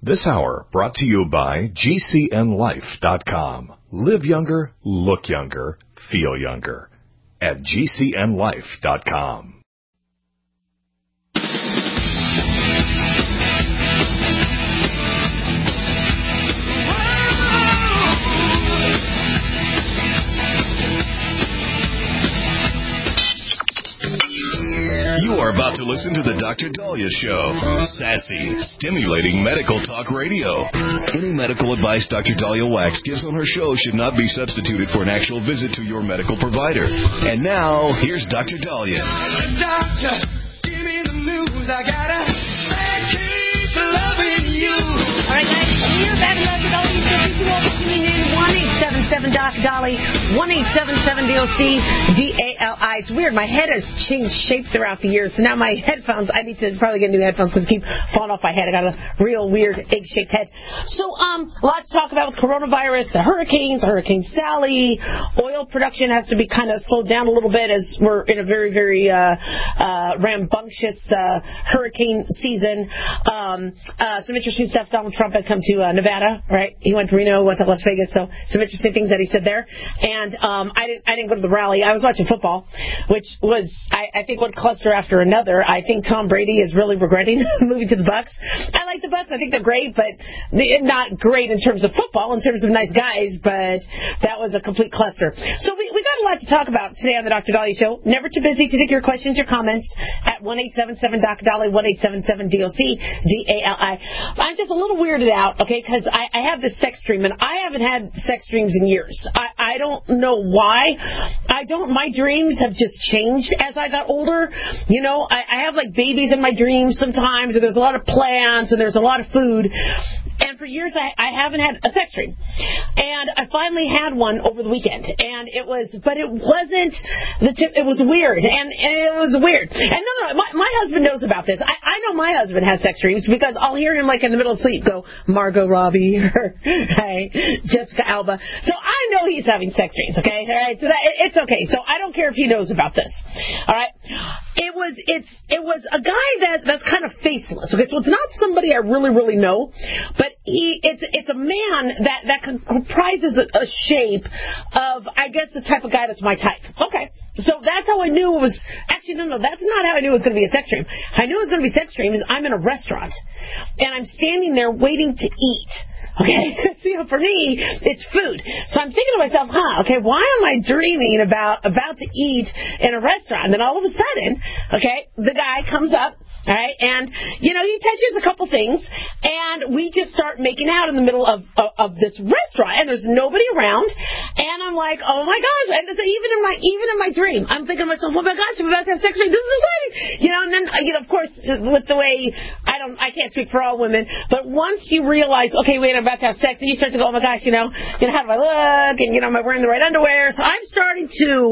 This hour brought to you by GCNLife.com. Live younger, look younger, feel younger at GCNLife.com. You are about to listen to the Dr. Dahlia Show. Sassy, stimulating medical talk radio. Any medical advice Dr. Dahlia Wax gives on her show should not be substituted for an actual visit to your medical provider. And now, here's Dr. Dahlia. Doctor, give me the news. I gotta keep loving you. All right, guys, we're back to Dr. Dahlia Show. Thank you all for tuning in. 1-877-DOC-DOLLY, 1-877-DOC-DALI. It's weird. My head has changed shape throughout the years, so now my headphones, I need to probably get new headphones because they keep falling off my head. I got a real weird egg-shaped head. So, a lot to talk about with coronavirus, the hurricanes, Hurricane Sally. Oil production has to be kind of slowed down a little bit as we're in a very, very rambunctious hurricane season. Some interesting stuff. Donald Trump had come to Nevada, right? He went to Reno, went to Las Vegas, so some interesting things that he said there. And I didn't go to the rally. I was watching football, which was, I think, one cluster after another. I think Tom Brady is really regretting moving to the Bucs. I like the Bucs. I think they're great, but not great in terms of football, in terms of nice guys, but that was a complete cluster. So we got a lot to talk about today on the Dr. Dahlia Show. Never too busy to take your questions, your comments at 1-877-DOC-DOLLY, 1-877-DOC-DALI. I'm just a little weirded out, okay, because I have this sex dream, and I haven't had sex dreams in years. I don't know why. My dreams have just changed as I got older. You know, I have like babies in my dreams sometimes, and there's a lot of plants, and there's a lot of food. And for years, I haven't had a sex dream. And I finally had one over the weekend. And it wasn't it was weird. And it was weird. And no, my husband knows about this. I know my husband has sex dreams because I'll hear him like in the middle of sleep go, Margot Robbie, or hey, Jessica Alba. So I know he's having sex dreams, okay? All right, so it's okay. So I don't care if he knows about this. All right? It was a guy that's kind of faceless. Okay, so it's not somebody I really, really know, but it's a man that comprises a shape of, I guess, the type of guy that's my type. Okay. So that's how I knew it was, actually, no, that's not how I knew it was going to be a sex dream. I knew it was going to be a sex dream is I'm in a restaurant, and I'm standing there waiting to eat. Okay, because, for me, it's food. So I'm thinking to myself, okay, why am I dreaming about to eat in a restaurant? And then all of a sudden, okay, the guy comes up, all right, and, he touches a couple things, and we just start making out in the middle of this restaurant, and there's nobody around, and I'm like, oh my gosh, and so even in my dream, I'm thinking to myself, oh my gosh, I'm about to have sex dream, this is exciting, and then, of course, with the way, I can't speak for all women, but once you realize, okay, wait, I'm about to have sex, and you start to go, oh my gosh, how do I look, and, am I wearing the right underwear, so I am starting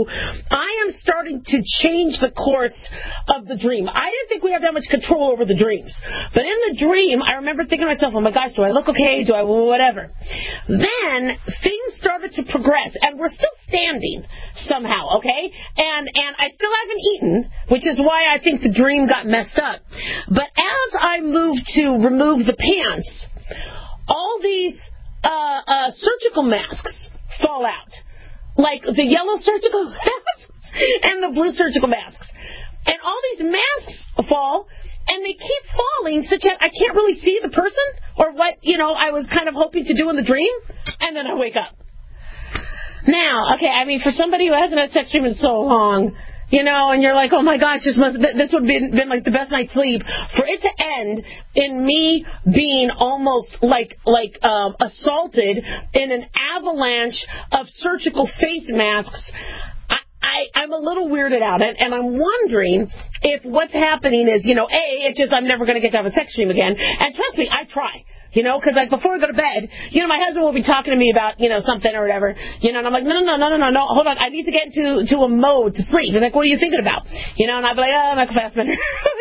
to change the course of the dream. I didn't think we had that much control over the dreams. But in the dream, I remember thinking to myself, oh my gosh, do I look okay? Do I whatever? Then things started to progress, and we're still standing somehow, okay? And I still haven't eaten, which is why I think the dream got messed up. But as I moved to remove the pants, all these surgical masks fall out. Like the yellow surgical masks and the blue surgical masks. And all these masks fall, and they keep falling such that I can't really see the person or what, I was kind of hoping to do in the dream, and then I wake up. Now, okay, for somebody who hasn't had sex dream in so long, and you're like, oh my gosh, this would have been like the best night's sleep. For it to end in me being almost like assaulted in an avalanche of surgical face masks, I'm a little weirded out, and I'm wondering if what's happening is, it's just I'm never going to get to have a sex dream again. And trust me, I try. Because before I go to bed, my husband will be talking to me about, something or whatever, and I'm like, no, hold on, I need to get into a mode to sleep. He's like, what are you thinking about? And I'll be like, Michael Fassbender.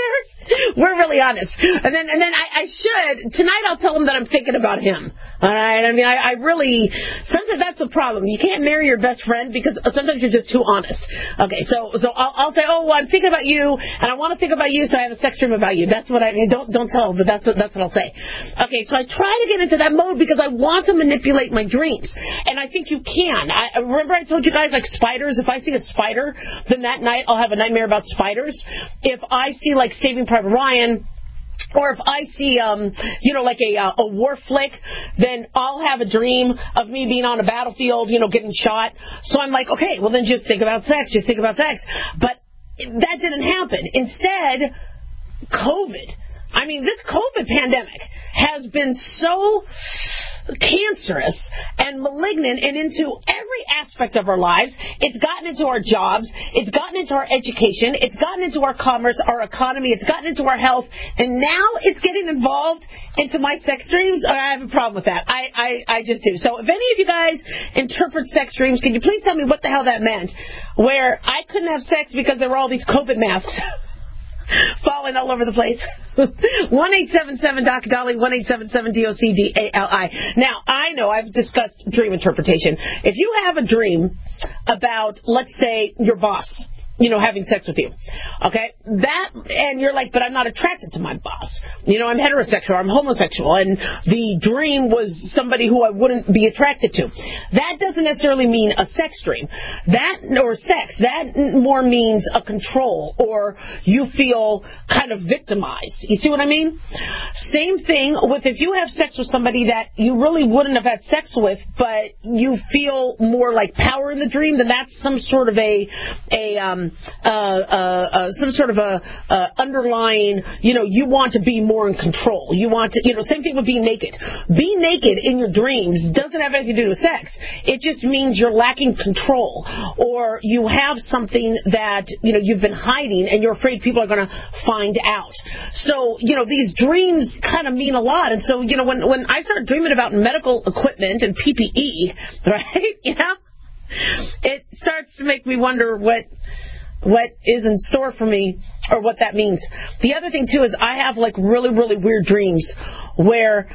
We're really honest. And then I should, tonight I'll tell him that I'm thinking about him. All right? I mean, I really, sometimes that's the problem. You can't marry your best friend because sometimes you're just too honest. Okay, so I'll say, oh, well, I'm thinking about you, and I want to think about you, so I have a sex dream about you. That's what I mean. Don't tell him, but that's what I'll say. Okay, so I try to get into that mode because I want to manipulate my dreams. And I think you can. Remember I told you guys, like spiders, if I see a spider, then that night I'll have a nightmare about spiders. If I see, like, Saving Private Ryan, or if I see, like a war flick, then I'll have a dream of me being on a battlefield, getting shot. So I'm like, okay, well then just think about sex. Just think about sex. But that didn't happen. Instead, COVID. I mean, this COVID pandemic has been so cancerous and malignant and into every aspect of our lives. It's gotten into our jobs. It's gotten into our education. It's gotten into our commerce, our economy. It's gotten into our health. And now it's getting involved into my sex dreams. I have a problem with that. I just do. So if any of you guys interpret sex dreams, can you please tell me what the hell that meant? Where I couldn't have sex because there were all these COVID masks falling all over the place. 1-877-DOC-DOLLY, 1-877-DOC-DALI. Now, I know I've discussed dream interpretation. If you have a dream about, let's say, your boss, having sex with you, okay, and you're like, but I'm not attracted to my boss. I'm heterosexual, I'm homosexual, and the dream was somebody who I wouldn't be attracted to. That doesn't necessarily mean a sex dream. Or sex. That more means a control, or you feel kind of victimized. You see what I mean? Same thing with if you have sex with somebody that you really wouldn't have had sex with, but you feel more like power in the dream, then that's some sort of underlying, you want to be more in control. You want to, same thing with being naked. Being naked in your dreams doesn't have anything to do with sex. It just means you're lacking control, or you have something that, you've been hiding and you're afraid people are going to find out. So, these dreams kind of mean a lot. And so, when I start dreaming about medical equipment and PPE, right, it starts to make me wonder what is in store for me, or what that means. The other thing too is I have like really, really weird dreams where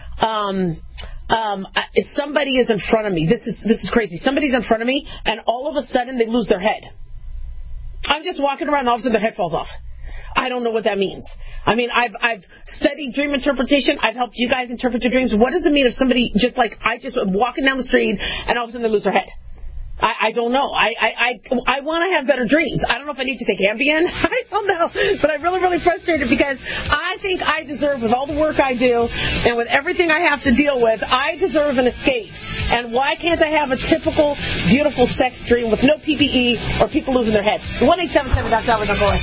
if somebody is in front of me. This is crazy. Somebody's in front of me, and all of a sudden they lose their head. I'm just walking around, and all of a sudden their head falls off. I don't know what that means. I mean, I've studied dream interpretation. I've helped you guys interpret your dreams. What does it mean if somebody just I'm walking down the street and all of a sudden they lose their head? I don't know. I want to have better dreams. I don't know if I need to take Ambien. I don't know. But I'm really, really frustrated because I think I deserve, with all the work I do and with everything I have to deal with, I deserve an escape. And why can't I have a typical, beautiful sex dream with no PPE or people losing their head? 1-877-DOC-DOLLY, don't go away.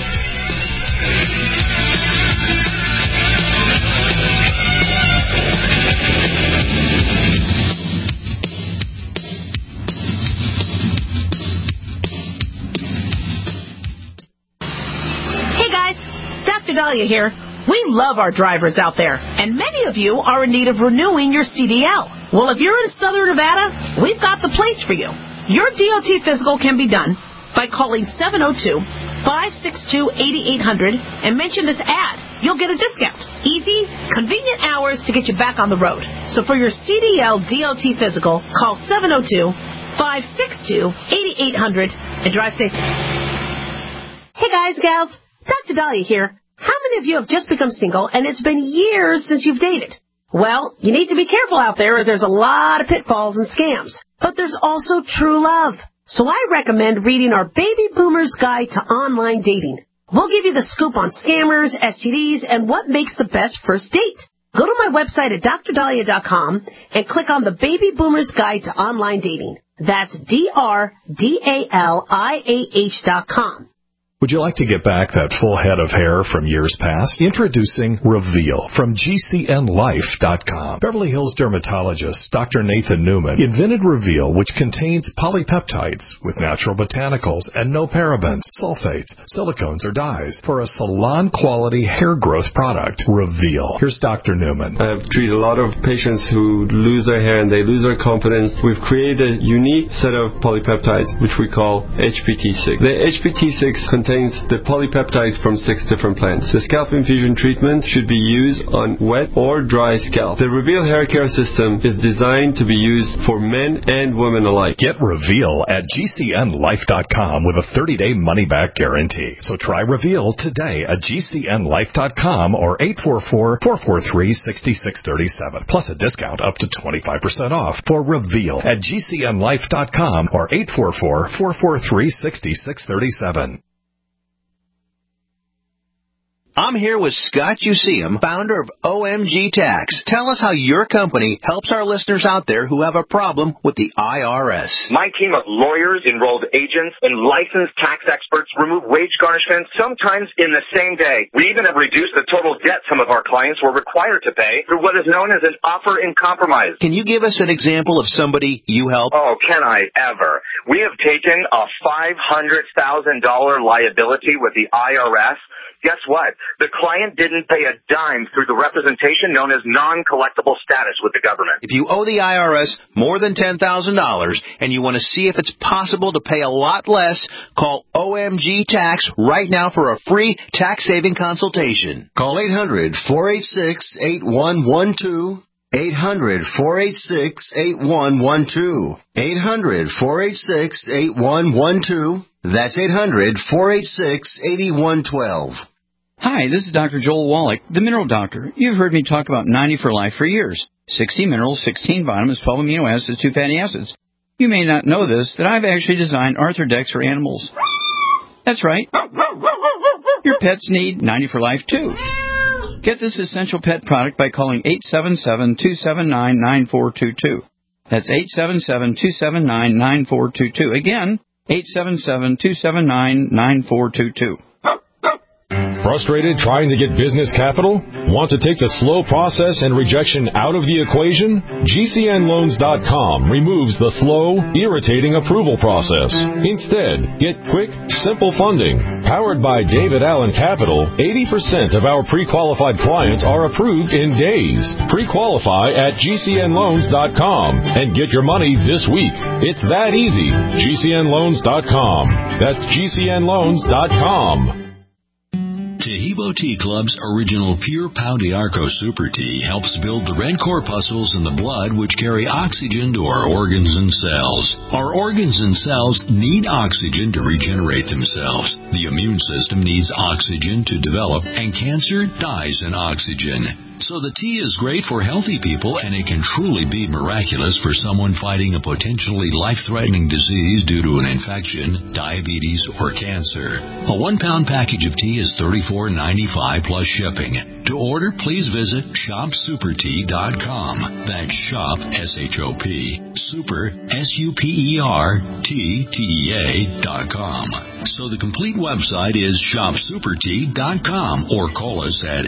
Dr. Dahlia here. We love our drivers out there, and many of you are in need of renewing your CDL. Well, if you're in Southern Nevada, we've got the place for you. Your DOT physical can be done by calling 702-562-8800 and mention this ad. You'll get a discount. Easy, convenient hours to get you back on the road. So for your CDL DOT physical, call 702-562-8800 and drive safe. Hey guys, gals, Dr. Dahlia here. How many of you have just become single and it's been years since you've dated? Well, you need to be careful out there as there's a lot of pitfalls and scams. But there's also true love. So I recommend reading our Baby Boomer's Guide to Online Dating. We'll give you the scoop on scammers, STDs, and what makes the best first date. Go to my website at drdahlia.com and click on the Baby Boomer's Guide to Online Dating. That's DRDALIAH.com. Would you like to get back that full head of hair from years past? Introducing Reveal from GCNLife.com. Beverly Hills dermatologist Dr. Nathan Newman invented Reveal, which contains polypeptides with natural botanicals and no parabens, sulfates, silicones, or dyes for a salon-quality hair growth product. Reveal. Here's Dr. Newman. I've treated a lot of patients who lose their hair and they lose their confidence. We've created a unique set of polypeptides, which we call HPT6. The HPT6 contains contains the polypeptides from 6 different plants. The scalp infusion treatment should be used on wet or dry scalp. The Reveal hair care system is designed to be used for men and women alike. Get Reveal at GCNlife.com with a 30-day money-back guarantee. So try Reveal today at GCNlife.com or 844-443-6637. Plus a discount up to 25% off for Reveal at GCNlife.com or 844-443-6637. I'm here with Scott Useum, founder of OMG Tax. Tell us how your company helps our listeners out there who have a problem with the IRS. My team of lawyers, enrolled agents, and licensed tax experts remove wage garnishments sometimes in the same day. We even have reduced the total debt some of our clients were required to pay through what is known as an offer in compromise. Can you give us an example of somebody you help? Oh, can I ever? We have taken a $500,000 liability with the IRS. Guess what? The client didn't pay a dime through the representation known as non-collectible status with the government. If you owe the IRS more than $10,000 and you want to see if it's possible to pay a lot less, call OMG Tax right now for a free tax-saving consultation. Call 800-486-8112. 800-486-8112. 800-486-8112. That's 800-486-8112. Hi, this is Dr. Joel Wallach, the Mineral Doctor. You've heard me talk about 90 for Life for years. 60 minerals, 16 vitamins, 12 amino acids, 2 fatty acids. You may not know this, that I've actually designed Arthrodex for animals. That's right. Your pets need 90 for Life, too. Get this essential pet product by calling 877-279-9422. That's 877-279-9422. Again, 877-279-9422. Frustrated trying to get business capital? Want to take the slow process and rejection out of the equation? GCNloans.com removes the slow, irritating approval process. Instead, get quick, simple funding. Powered by David Allen Capital, 80% of our pre-qualified clients are approved in days. Pre-qualify at GCNloans.com and get your money this week. It's that easy. GCNloans.com. That's GCNloans.com. Taheebo Tea Club's original Pure Pau d'Arco Super Tea helps build the red corpuscles in the blood which carry oxygen to our organs and cells. Our organs and cells need oxygen to regenerate themselves. The immune system needs oxygen to develop, and cancer dies in oxygen. So the tea is great for healthy people, and it can truly be miraculous for someone fighting a potentially life-threatening disease due to an infection, diabetes, or cancer. A 1-pound package of tea is $34.95 plus shipping. To order, please visit shopsupertea.com. That's shop, S-H-O-P, super, SUPERTEA.com. So the complete website is shopsupertea.com, or call us at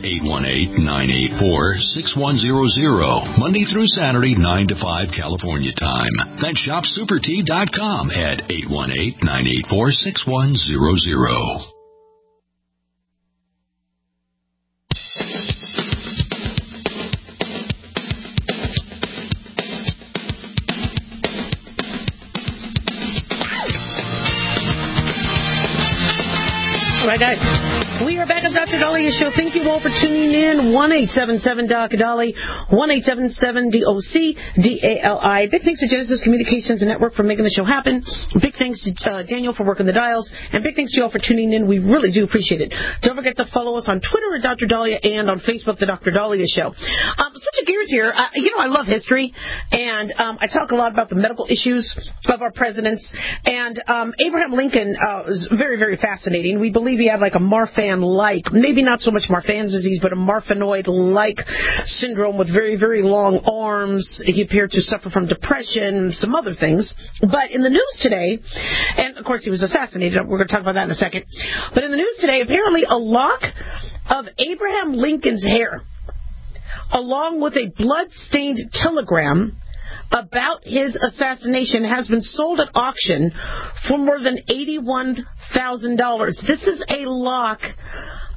818-984-6100, Monday through Saturday, 9 to 5 California time. That's shopsupertea.com at 818-984-6100. All right, guys. We are back on Dr. Dalia's show. Thank you all for tuning in. 1-877-Dr. 1-877-DOC-DALI. Big thanks to Genesis Communications and Network for making the show happen. Big thanks to Daniel for working the dials. And big thanks to you all for tuning in. We really do appreciate it. Don't forget to follow us on Twitter at Dr. Dalia and on Facebook, The Dr. Dalia Show. Switching gears here. I love history. And I talk a lot about the medical issues of our presidents. And Abraham Lincoln is very, very fascinating. We believe he had like a Marfan-like, maybe not so much Marfan's disease, but a Marfanoid-like syndrome with very, very long arms. He appeared to suffer from depression, some other things. But in the news today, and of course he was assassinated, we're going to talk about that in a second. But in the news today, apparently a lock of Abraham Lincoln's hair, along with a blood-stained telegram about his assassination, has been sold at auction for more than $81,000. This is a lock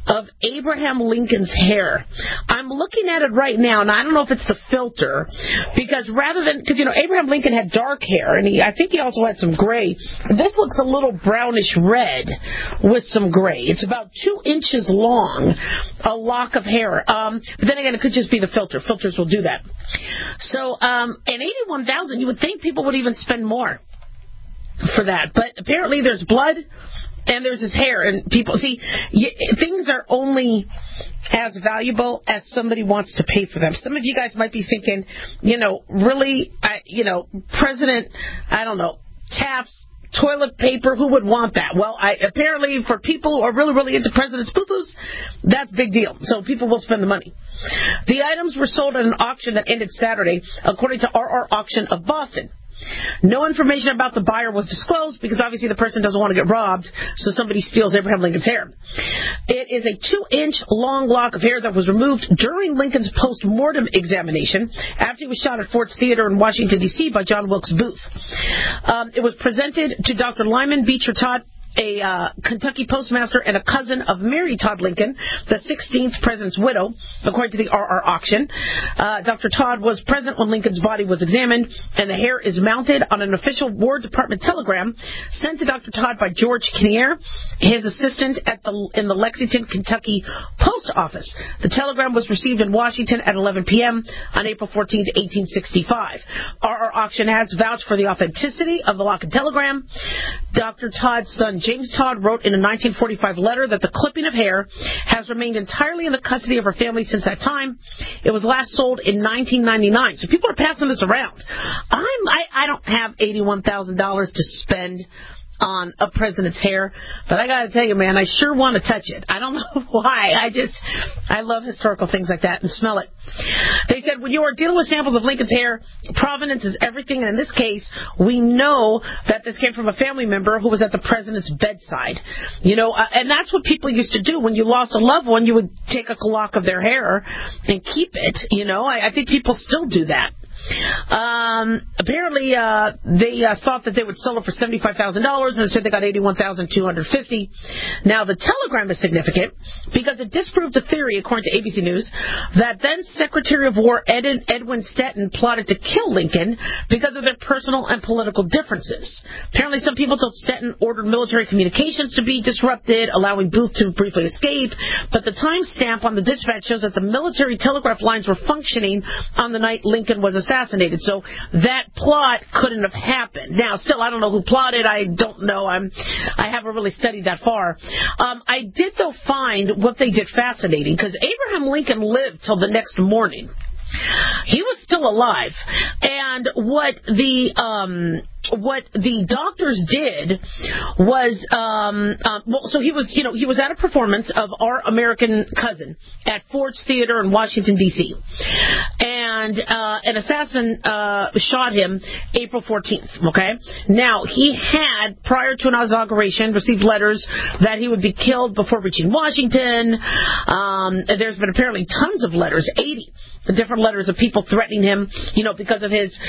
of Abraham Lincoln's hair. I'm looking at it right now, and I don't know if it's the filter, because Abraham Lincoln had dark hair, and I think he also had some gray. This looks a little brownish red with some gray. It's about 2 inches long, a lock of hair. But then again, it could just be the filter. Filters will do that. So, and $81,000, you would think people would even spend more for that. But apparently there's blood and there's his hair. And people, see, things are only as valuable as somebody wants to pay for them. Some of you guys might be thinking, really, President, I don't know, Taft's toilet paper, who would want that? Well, apparently for people who are really, really into President's poo-poos, that's a big deal. So people will spend the money. The items were sold at an auction that ended Saturday, according to RR Auction of Boston. No information about the buyer was disclosed because obviously the person doesn't want to get robbed, so somebody steals Abraham Lincoln's hair. It is a 2-inch long lock of hair that was removed during Lincoln's post-mortem examination after he was shot at Ford's Theater in Washington, D.C. by John Wilkes Booth. It was presented to Dr. Lyman Beecher Todd, a Kentucky postmaster and a cousin of Mary Todd Lincoln, the 16th president's widow, according to the RR Auction. Dr. Todd was present when Lincoln's body was examined, and the hair is mounted on an official War Department telegram sent to Dr. Todd by George Kinnear, his assistant in the Lexington, Kentucky post office. The telegram was received in Washington at 11 p.m. on April 14, 1865. RR Auction has vouched for the authenticity of the lock and telegram. Dr. Todd's son, James Todd, wrote in a 1945 letter that the clipping of hair has remained entirely in the custody of her family since that time. It was last sold in 1999. So people are passing this around. I don't have $81,000 to spend on a president's hair, but I gotta tell you, man, I sure want to touch it. I don't know why. I love historical things like that and smell it. They said when you are dealing with samples of Lincoln's hair, provenance is everything, and in this case, we know that this came from a family member who was at the president's bedside. And that's what people used to do when you lost a loved one. You would take a lock of their hair and keep it. I think people still do that. Apparently, they thought that they would sell it for $75,000, and said they got $81,250. Now, the telegram is significant because it disproved a theory, according to ABC News, that then Secretary of War Edwin Stanton plotted to kill Lincoln because of their personal and political differences. Apparently, some people thought Stanton ordered military communications to be disrupted, allowing Booth to briefly escape, but the timestamp on the dispatch shows that the military telegraph lines were functioning on the night Lincoln was assassinated. So that plot couldn't have happened. Now, still, I don't know who plotted. I don't know. I haven't really studied that far. I did, though, find what they did fascinating, because Abraham Lincoln lived till the next morning. He was still alive, and what the doctors did was, so he was at a performance of Our American Cousin at Ford's Theater in Washington, D.C., and an assassin shot him April 14th, okay? Now, he had, prior to an inauguration, received letters that he would be killed before reaching Washington. There's been apparently tons of letters, 80 different letters of people threatening him, because of his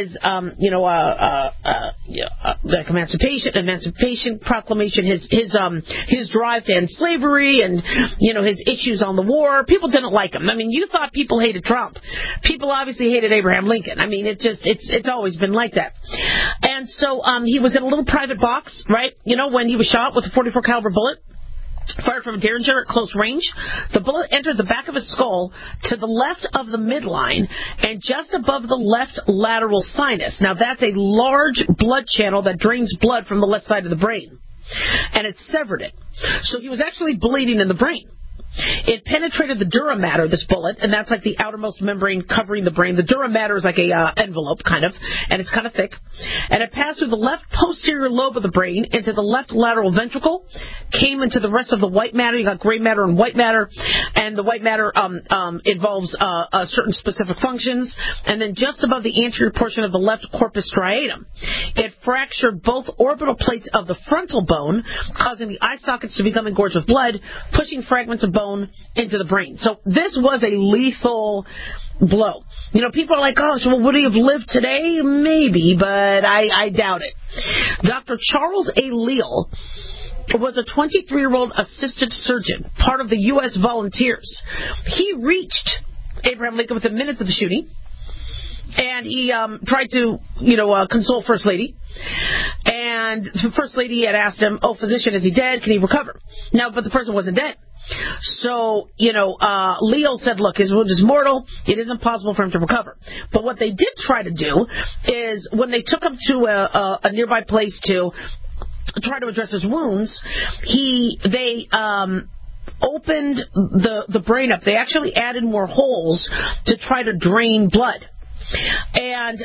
like Emancipation Proclamation, his drive to end slavery, and his issues on the war. People didn't like him. I mean, you thought people hated Trump. People obviously hated Abraham Lincoln. I mean, it's always been like that. And so he was in a little private box, right? When he was shot with a .44 caliber bullet, fired from a Derringer at close range. The bullet entered the back of his skull to the left of the midline and just above the left lateral sinus. Now, that's a large blood channel that drains blood from the left side of the brain. And it severed it. So he was actually bleeding in the brain. It penetrated the dura mater, this bullet, and that's like the outermost membrane covering the brain. The dura mater is like a envelope, kind of, and it's kind of thick. And it passed through the left posterior lobe of the brain into the left lateral ventricle, came into the rest of the white matter. You got gray matter and white matter, and the white matter involves certain specific functions. And then just above the anterior portion of the left corpus striatum, it fractured both orbital plates of the frontal bone, causing the eye sockets to become engorged with blood, pushing fragments of bone into the brain. So this was a lethal blow. People are like, oh, so would he have lived today? Maybe, but I doubt it. Dr. Charles A. Leal was a 23-year-old assistant surgeon, part of the U.S. Volunteers. He reached Abraham Lincoln within minutes of the shooting, and he tried to, console First Lady. And the First Lady had asked him, physician, is he dead? Can he recover? But the person wasn't dead. So, Leo said, look, his wound is mortal. It isn't possible for him to recover. But what they did try to do is when they took him to a nearby place to try to address his wounds, they opened the brain up. They actually added more holes to try to drain blood. And,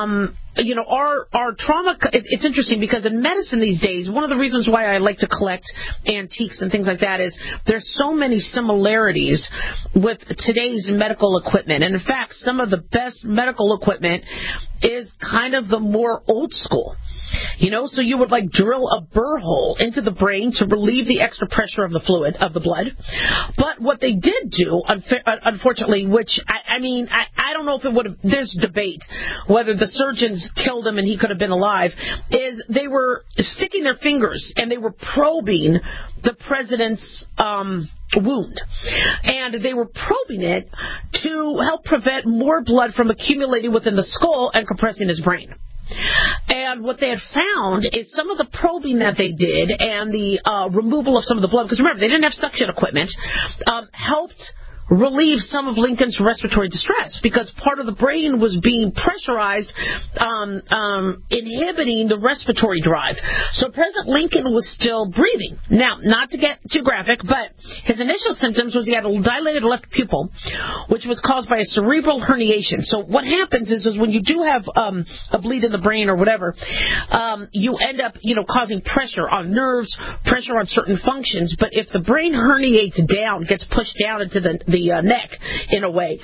our trauma, it's interesting because in medicine these days, one of the reasons why I like to collect antiques and things like that is there's so many similarities with today's medical equipment. And in fact, some of the best medical equipment is kind of the more old school. So you would drill a burr hole into the brain to relieve the extra pressure of the fluid, of the blood. But what they did do, unfortunately, which, I don't know if it would have, there's debate whether the surgeons killed him and he could have been alive, is they were sticking their fingers and they were probing the president's wound. And they were probing it to help prevent more blood from accumulating within the skull and compressing his brain. And what they had found is some of the probing that they did and the removal of some of the blood, because remember, they didn't have suction equipment, helped relieve some of Lincoln's respiratory distress because part of the brain was being pressurized, inhibiting the respiratory drive. So President Lincoln was still breathing. Now, not to get too graphic, but his initial symptoms was he had a dilated left pupil, which was caused by a cerebral herniation. So what happens is when you do have a bleed in the brain or whatever, you end up, causing pressure on nerves, pressure on certain functions. But if the brain herniates down, gets pushed down into the neck in a way,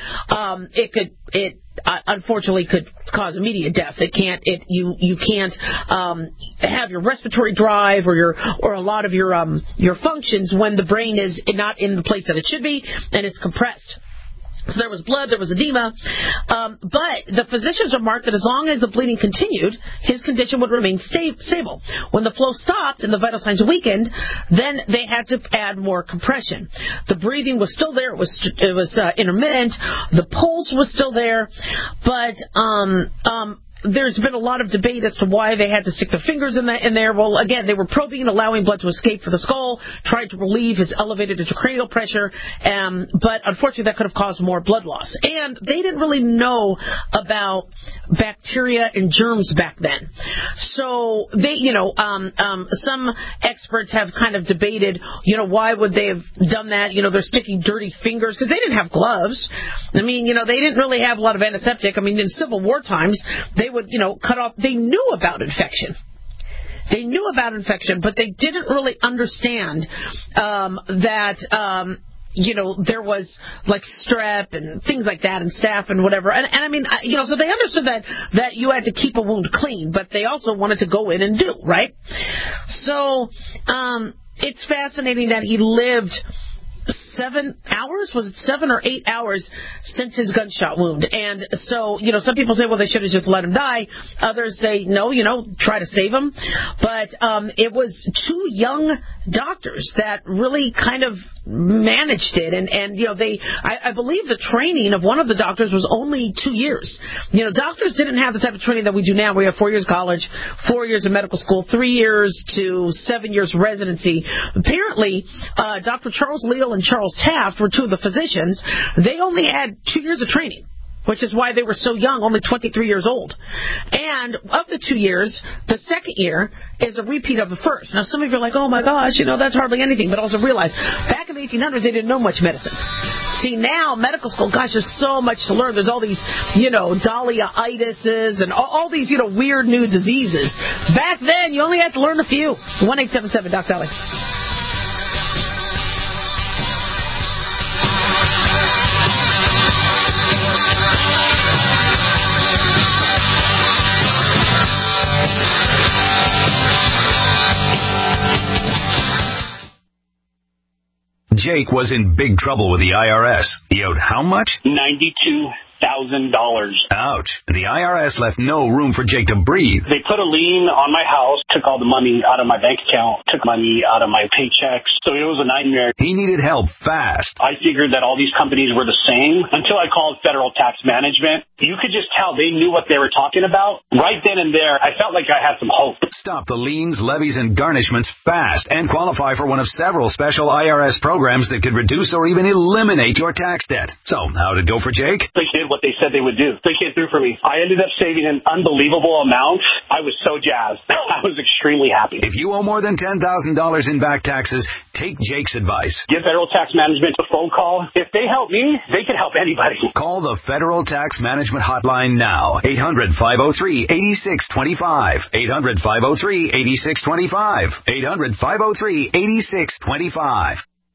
it unfortunately could cause immediate death. You can't have your respiratory drive or a lot of your functions when the brain is not in the place that it should be and it's compressed. So there was blood, there was edema, but the physicians remarked that as long as the bleeding continued, his condition would remain stable. When the flow stopped and the vital signs weakened, then they had to add more compression. The breathing was still there; it was intermittent. The pulse was still there, but there's been a lot of debate as to why they had to stick their fingers in there. Well, again, they were probing and allowing blood to escape from the skull, tried to relieve his elevated intracranial pressure, but unfortunately that could have caused more blood loss. And they didn't really know about bacteria and germs back then. So they, some experts have kind of debated, why would they have done that? They're sticking dirty fingers because they didn't have gloves. They didn't really have a lot of antiseptic. In Civil War times, they would, cut off. They knew about infection. But they didn't really understand that there was like strep and things like that and staph and whatever. So they understood that you had to keep a wound clean, but they also wanted to go in and do, right? So it's fascinating that he lived 7 hours? Was it 7 or 8 hours since his gunshot wound? And so, some people say, well, they should have just let him die. Others say, no, try to save him. But it was 2 young doctors that really kind of managed it. And I believe the training of one of the doctors was only 2 years. Doctors didn't have the type of training that we do now. We have 4 years of college, 4 years of medical school, 3 years to 7 years residency. Apparently, Dr. Charles Leal and Charles Taft were 2 of the physicians. They only had 2 years of training, which is why they were so young, only 23 years old. And of the 2 years, the second year is a repeat of the first. Now, some of you are like, oh, my gosh, that's hardly anything. But also realize, back in the 1800s, they didn't know much medicine. See, now, medical school, gosh, there's so much to learn. There's all these, dahlia-itises and all these, weird new diseases. Back then, you only had to learn a few. 1-877-DOC-DOLLY. Jake was in big trouble with the IRS. He owed how much? $92,000. Ouch. The IRS left no room for Jake to breathe. They put a lien on my house, took all the money out of my bank account, took money out of my paychecks. So it was a nightmare. He needed help fast. I figured that all these companies were the same until I called Federal Tax Management. You could just tell they knew what they were talking about. Right then and there, I felt like I had some hope. Stop the liens, levies, and garnishments fast and qualify for one of several special IRS programs that could reduce or even eliminate your tax debt. So, how did it go for Jake? They did what they said they would do. They came through for me. I ended up saving an unbelievable amount. I was so jazzed. I was extremely happy. If you owe more than $10,000 in back taxes, take Jake's advice. Give Federal Tax Management a phone call. If they help me, they can help anybody. Call the Federal Tax Management Hotline now. 800-503-8625. 800-503-8625. 800-503-8625.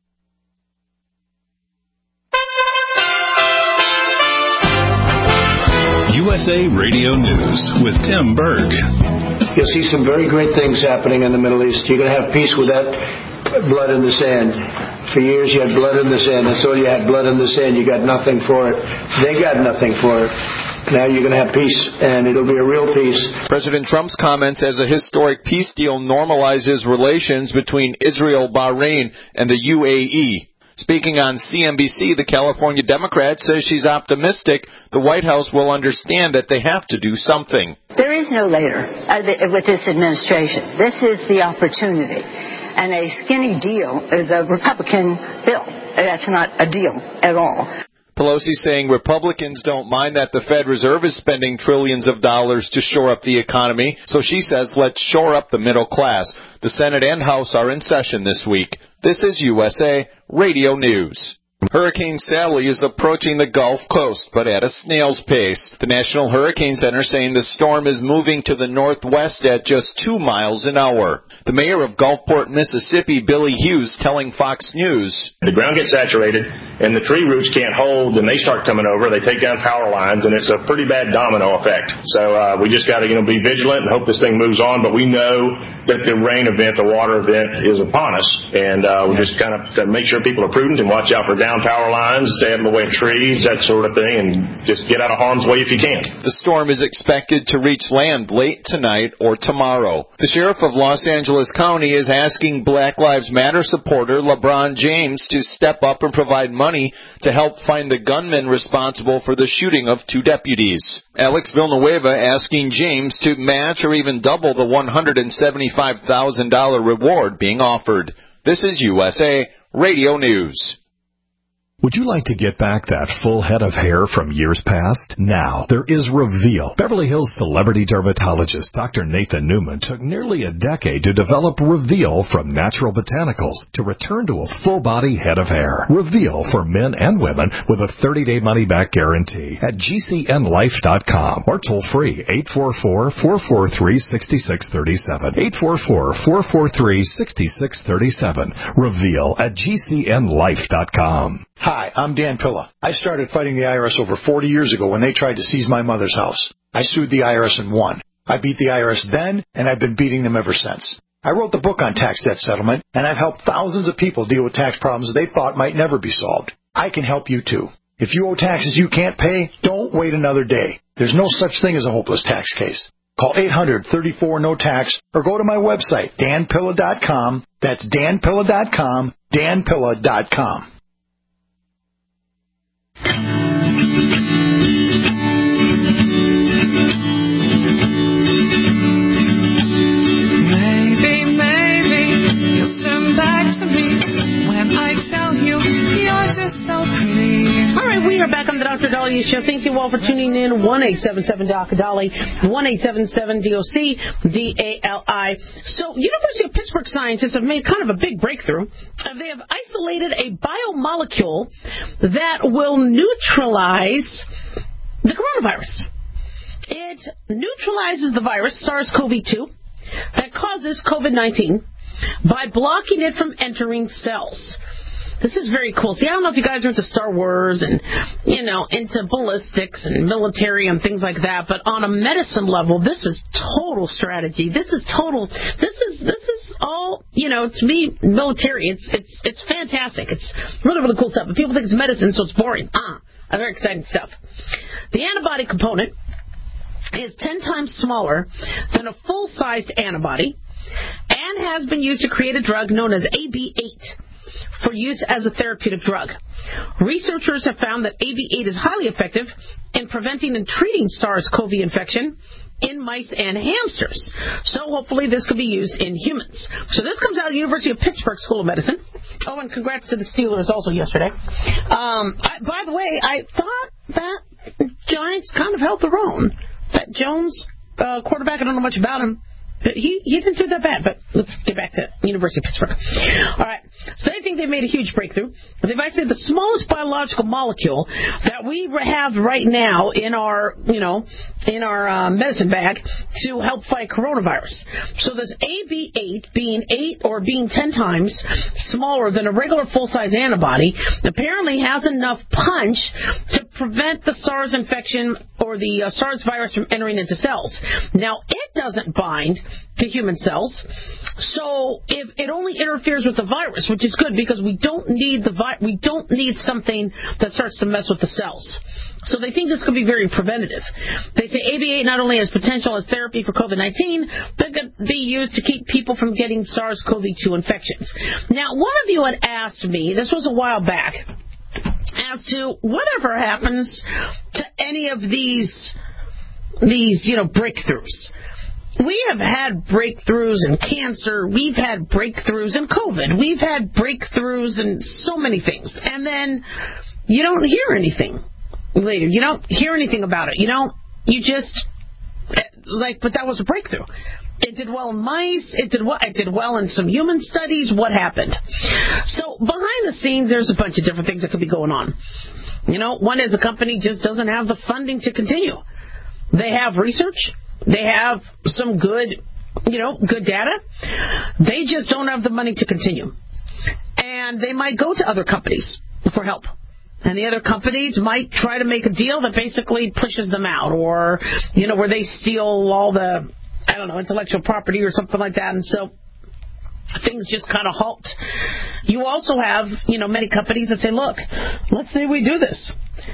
USA Radio News with Tim Berg. You'll see some very great things happening in the Middle East. You're going to have peace without blood in the sand. For years you had blood in the sand. That's all you had, blood in the sand. You got nothing for it. They got nothing for it. Now you're going to have peace, and it'll be a real peace. President Trump's comments as a historic peace deal normalizes relations between Israel, Bahrain, and the UAE. Speaking on CNBC, the California Democrat says she's optimistic the White House will understand that they have to do something. There is no later with this administration. This is the opportunity. And a skinny deal is a Republican bill. That's not a deal at all. Pelosi saying Republicans don't mind that the Fed Reserve is spending trillions of dollars to shore up the economy, so she says let's shore up the middle class. The Senate and House are in session this week. This is USA Radio News. Hurricane Sally is approaching the Gulf Coast, but at a snail's pace. The National Hurricane Center saying the storm is moving to the northwest at just 2 miles an hour. The mayor of Gulfport, Mississippi, Billy Hughes, telling Fox News. The ground gets saturated, and the tree roots can't hold, and they start coming over. They take down power lines, and it's a pretty bad domino effect. So we just got to be vigilant and hope this thing moves on, but we know that the rain event, the water event, is upon us, and we just kind of make sure people are prudent and watch out for down power lines, stay out of the way of trees, that sort of thing, and just get out of harm's way if you can. The storm is expected to reach land late tonight or tomorrow. The sheriff of Los Angeles County is asking Black Lives Matter supporter LeBron James to step up and provide money to help find the gunman responsible for the shooting of 2 deputies. Alex Villanueva asking James to match or even double the $175,000 reward being offered. This is USA Radio News. Would you like to get back that full head of hair from years past? Now, there is Reveal. Beverly Hills celebrity dermatologist Dr. Nathan Newman took nearly a decade to develop Reveal from natural botanicals to return to a full-body head of hair. Reveal for men and women with a 30-day money-back guarantee at GCNlife.com or toll-free 844-443-6637. 844-443-6637. Reveal at GCNlife.com. Hi, I'm Dan Pilla. I started fighting the IRS over 40 years ago when they tried to seize my mother's house. I sued the IRS and won. I beat the IRS then, and I've been beating them ever since. I wrote the book on tax debt settlement, and I've helped thousands of people deal with tax problems they thought might never be solved. I can help you too. If you owe taxes you can't pay, don't wait another day. There's no such thing as a hopeless tax case. Call 800-34-NO-TAX or go to my website, danpilla.com. That's danpilla.com, danpilla.com. Maybe you'll turn back to me when I tell you you're just so pretty. All right, we are back on the Dr. Dahlia Show. Thank you all for tuning in. 1-877-DOC-DALI, 1-877-DOC-DALI. So, University of Pittsburgh scientists have made kind of a big breakthrough. They have isolated a biomolecule that will neutralize the coronavirus. It neutralizes the virus, SARS-CoV-2, that causes COVID-19 by blocking it from entering cells. This is very cool. See, I don't know if you guys are into Star Wars and, into ballistics and military and things like that, but on a medicine level, this is total strategy. This is all to me, military, it's fantastic. It's really, really cool stuff. But people think it's medicine, so it's boring. Very exciting stuff. The antibody component is 10 times smaller than a full-sized antibody and has been used to create a drug known as AB8 for use as a therapeutic drug. Researchers have found that AB8 is highly effective in preventing and treating SARS-CoV infection in mice and hamsters. So hopefully this could be used in humans. So this comes out of the University of Pittsburgh School of Medicine. Oh, and congrats to the Steelers also yesterday. By the way, I thought that Giants kind of held their own. That Jones quarterback, I don't know much about him. He didn't do that bad, but let's get back to University of Pittsburgh. All right. So they think they made a huge breakthrough. They've isolated the smallest biological molecule that we have right now in our medicine bag to help fight coronavirus. So this AB8 being 10 times smaller than a regular full-size antibody apparently has enough punch to prevent the SARS infection or the SARS virus from entering into cells. Now, it doesn't bind to human cells, so if it only interferes with the virus, which is good because we don't need something that starts to mess with the cells. So they think this could be very preventative. They say AB8 not only has potential as therapy for COVID-19, but could be used to keep people from getting SARS-CoV-2 infections. Now, one of you had asked me, this was a while back, as to whatever happens to any of these breakthroughs. We have had breakthroughs in cancer. We've had breakthroughs in COVID. We've had breakthroughs in so many things. And then you don't hear anything later. You don't hear anything about it. You just, but that was a breakthrough. It did well in mice. It did well in some human studies. What happened? So behind the scenes, there's a bunch of different things that could be going on. One is a company just doesn't have the funding to continue. They have research. They have some good data. They just don't have the money to continue. And they might go to other companies for help. And the other companies might try to make a deal that basically pushes them out, or, where they steal all the, intellectual property or something like that. And so things just kind of halt. You also have, many companies that say, look, let's say we do this.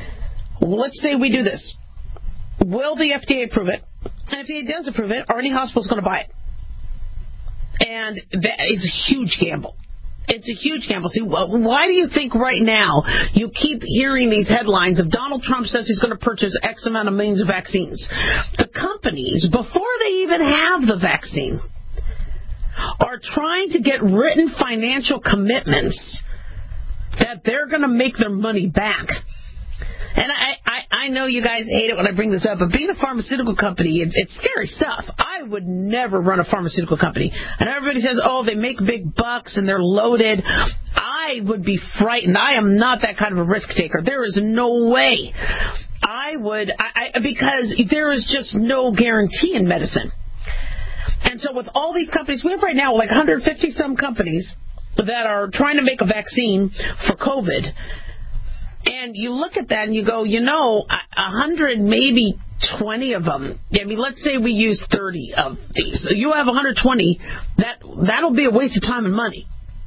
Will the FDA approve it? And if the FDA does approve it, are any hospitals going to buy it? And that is a huge gamble. It's a huge gamble. See, why do you think right now you keep hearing these headlines of Donald Trump says he's going to purchase X amount of millions of vaccines? The companies, before they even have the vaccine, are trying to get written financial commitments that they're going to make their money back. And I know you guys hate it when I bring this up, but being a pharmaceutical company, it's scary stuff. I would never run a pharmaceutical company. And everybody says, they make big bucks and they're loaded. I would be frightened. I am not that kind of a risk taker. There is no way I would, because there is just no guarantee in medicine. And so with all these companies, we have right now like 150-some companies that are trying to make a vaccine for COVID. And you look at that and you go, 100, maybe 20 of them. Let's say we use 30 of these. So you have 120. That'll be a waste of time and money.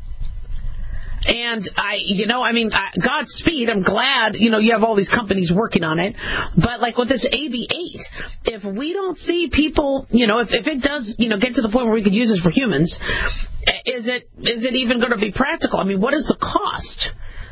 And Godspeed. I'm glad, you have all these companies working on it. But like with this AB8, if we don't see people, if it does, get to the point where we could use this for humans, is it even going to be practical? What is the cost?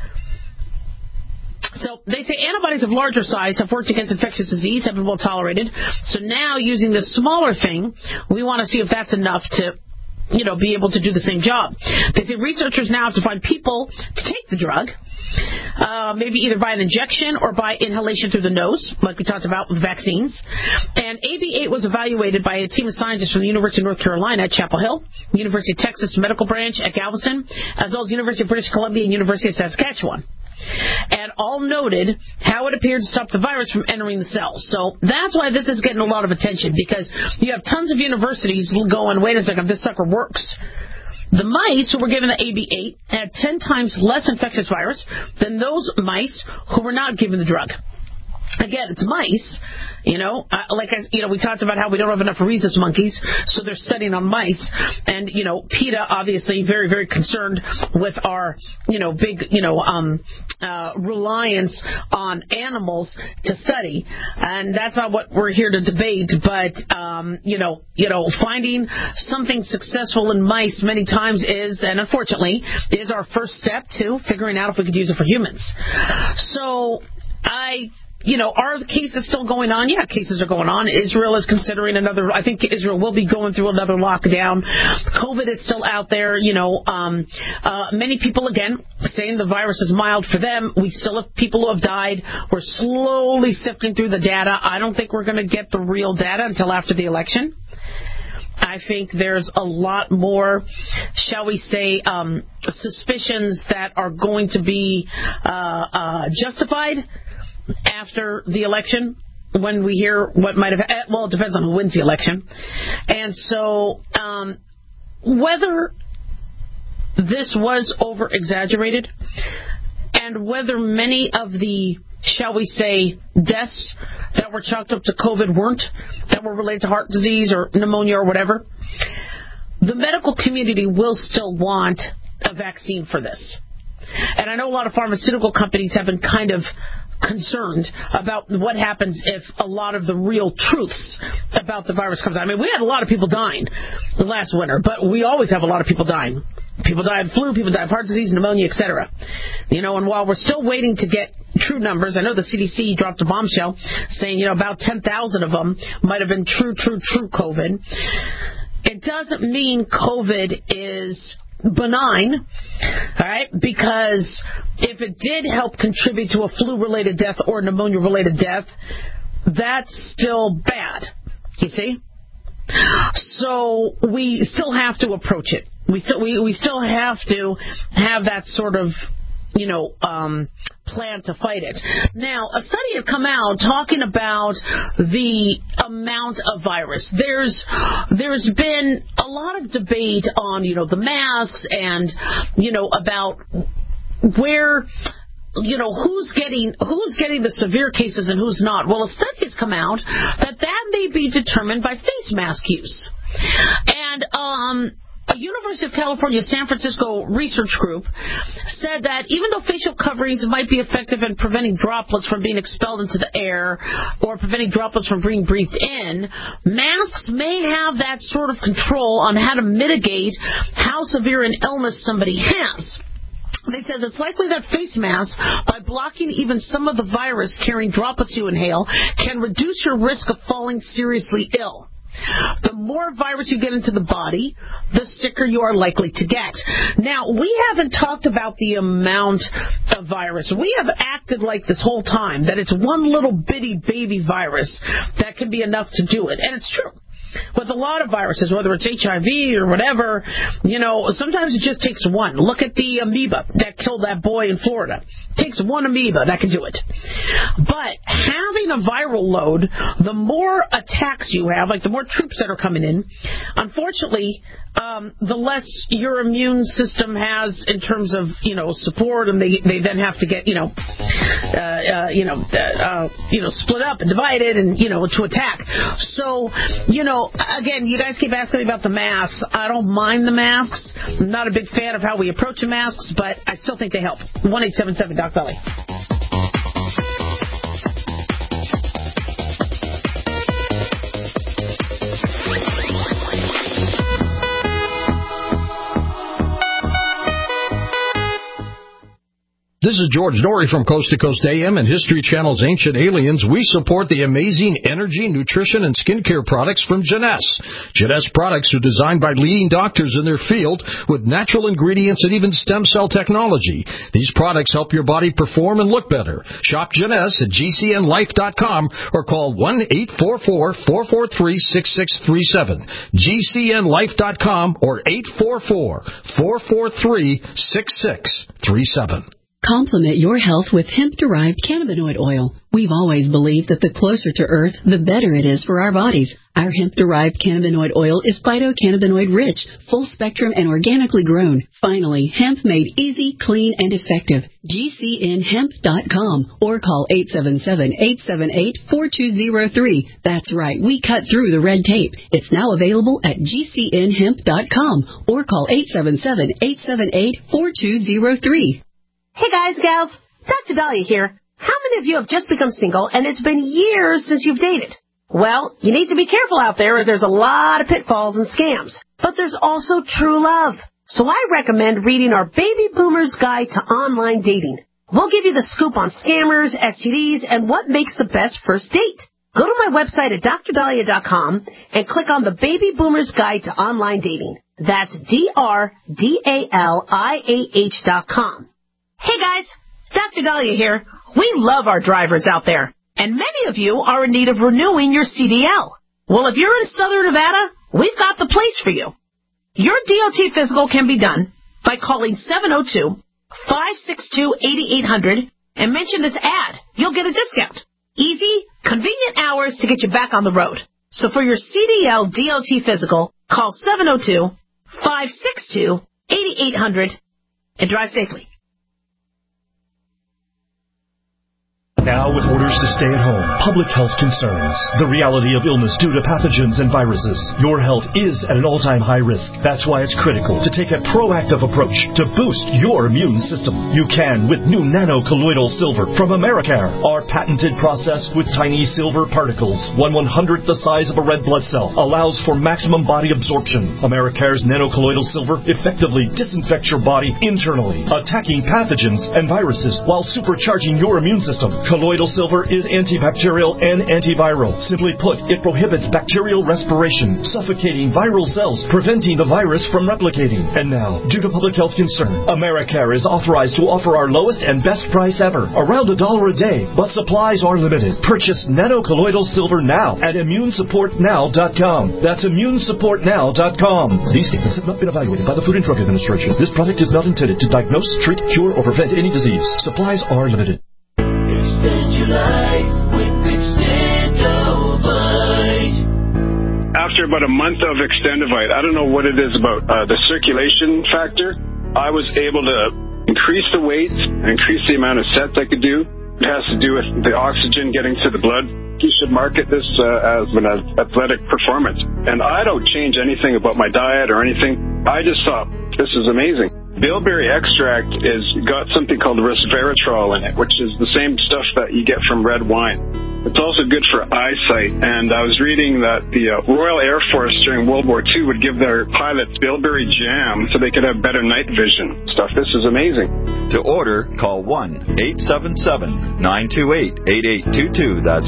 So they say antibodies of larger size have worked against infectious disease, have been well tolerated. So now using this smaller thing, we want to see if that's enough to, be able to do the same job. They say researchers now have to find people to take the drug, maybe either by an injection or by inhalation through the nose, like we talked about with vaccines. And AB8 was evaluated by a team of scientists from the University of North Carolina at Chapel Hill, University of Texas Medical Branch at Galveston, as well as University of British Columbia and University of Saskatchewan. And all noted how it appeared to stop the virus from entering the cells. So that's why this is getting a lot of attention, because you have tons of universities going, wait a second, this sucker works. The mice who were given the AB8 had 10 times less infectious virus than those mice who were not given the drug. Again, it's mice, we talked about how we don't have enough rhesus monkeys, so they're studying on mice. And, PETA obviously very, very concerned with our, big, reliance on animals to study. And that's not what we're here to debate. But, finding something successful in mice many times is, and unfortunately, is our first step to figuring out if we could use it for humans. So are the cases still going on? Yeah, cases are going on. Israel is considering I think Israel will be going through another lockdown. COVID is still out there. Many people, again, saying the virus is mild for them. We still have people who have died. We're slowly sifting through the data. I don't think we're going to get the real data until after the election. I think there's a lot more, shall we say, suspicions that are going to be justified after the election, when we hear what might have... Well, it depends on who wins the election. And so, whether this was over-exaggerated, and whether many of the, shall we say, deaths that were chalked up to COVID weren't, that were related to heart disease or pneumonia or whatever, the medical community will still want a vaccine for this. And I know a lot of pharmaceutical companies have been kind of concerned about what happens if a lot of the real truths about the virus comes out. I mean, we had a lot of people dying last winter, but we always have a lot of people dying. People die of flu, people die of heart disease, pneumonia, etc. And while we're still waiting to get true numbers, I know the CDC dropped a bombshell saying, about 10,000 of them might have been true COVID. It doesn't mean COVID is benign, all right? Because if it did help contribute to a flu-related death or a pneumonia-related death, that's still bad, you see? So we still have to approach it. We still have to have that sort of, plan to fight it. Now, a study had come out talking about the amount of virus. There's been a lot of debate on, the masks and, about where, who's getting the severe cases and who's not. Well, a study has come out that may be determined by face mask use. And, a University of California, San Francisco research group said that even though facial coverings might be effective in preventing droplets from being expelled into the air or preventing droplets from being breathed in, masks may have that sort of control on how to mitigate how severe an illness somebody has. They said it's likely that face masks, by blocking even some of the virus carrying droplets you inhale, can reduce your risk of falling seriously ill. The more virus you get into the body, the sicker you are likely to get. Now, we haven't talked about the amount of virus. We have acted like this whole time that it's one little bitty baby virus that can be enough to do it. And it's true. With a lot of viruses, whether it's HIV or whatever, sometimes it just takes one. Look at the amoeba that killed that boy in Florida. It takes one amoeba that can do it. But having a viral load, the more attacks you have, like the more troops that are coming in, unfortunately, the less your immune system has in terms of, support, and they then have to get, split up and divided and, to attack. So, again, you guys keep asking me about the masks. I don't mind the masks. I'm not a big fan of how we approach the masks, but I still think they help. 1-877-DOC-DOLLY. This is George Norrie from Coast to Coast AM and History Channel's Ancient Aliens. We support the amazing energy, nutrition, and skincare products from Jeunesse. Jeunesse products are designed by leading doctors in their field with natural ingredients and even stem cell technology. These products help your body perform and look better. Shop Jeunesse at GCNLife.com or call 1-844-443-6637. GCNLife.com or 844-443-6637. Complement your health with hemp-derived cannabinoid oil. We've always believed that the closer to Earth, the better it is for our bodies. Our hemp-derived cannabinoid oil is phytocannabinoid-rich, full-spectrum, and organically grown. Finally, hemp made easy, clean, and effective. GCNhemp.com or call 877-878-4203. That's right, we cut through the red tape. It's now available at GCNhemp.com or call 877-878-4203. Hey guys, gals, Dr. Dahlia here. How many of you have just become single and it's been years since you've dated? Well, you need to be careful out there as there's a lot of pitfalls and scams. But there's also true love. So I recommend reading our Baby Boomer's Guide to Online Dating. We'll give you the scoop on scammers, STDs, and what makes the best first date. Go to my website at drdahlia.com and click on the Baby Boomer's Guide to Online Dating. That's DRDALIAH.com. Hey guys, Dr. Dahlia here. We love our drivers out there, and many of you are in need of renewing your CDL. Well, if you're in Southern Nevada, we've got the place for you. Your DOT physical can be done by calling 702-562-8800 and mention this ad. You'll get a discount. Easy, convenient hours to get you back on the road. So for your CDL DOT physical, call 702-562-8800 and drive safely. Now with orders to stay at home, public health concerns, the reality of illness due to pathogens and viruses, your health is at an all-time high risk. That's why it's critical to take a proactive approach to boost your immune system. You can with new nano-colloidal silver from Americare. Our patented process with tiny silver particles, 1/100th the size of a red blood cell, allows for maximum body absorption. Americare's nano-colloidal silver effectively disinfects your body internally, attacking pathogens and viruses while supercharging your immune system. Colloidal silver is antibacterial and antiviral. Simply put, it prohibits bacterial respiration, suffocating viral cells, preventing the virus from replicating. And now, due to public health concern, Americare is authorized to offer our lowest and best price ever, around $1 a day, but supplies are limited. Purchase nano-colloidal silver now at immunesupportnow.com. That's immunesupportnow.com. These statements have not been evaluated by the Food and Drug Administration. This product is not intended to diagnose, treat, cure, or prevent any disease. Supplies are limited. Extend your life with Extendovite. After about a month of Extendovite, I don't know what it is about the circulation factor. I was able to increase the weight, increase the amount of sets I could do. It has to do with the oxygen getting to the blood. You should market this as an athletic performance. And I don't change anything about my diet or anything. I just thought, this is amazing. Bilberry extract is got something called resveratrol in it, which is the same stuff that you get from red wine. It's also good for eyesight, and I was reading that the Royal Air Force during World War II would give their pilots bilberry jam so they could have better night vision stuff. This is amazing. To order, call 1-877-928-8822. That's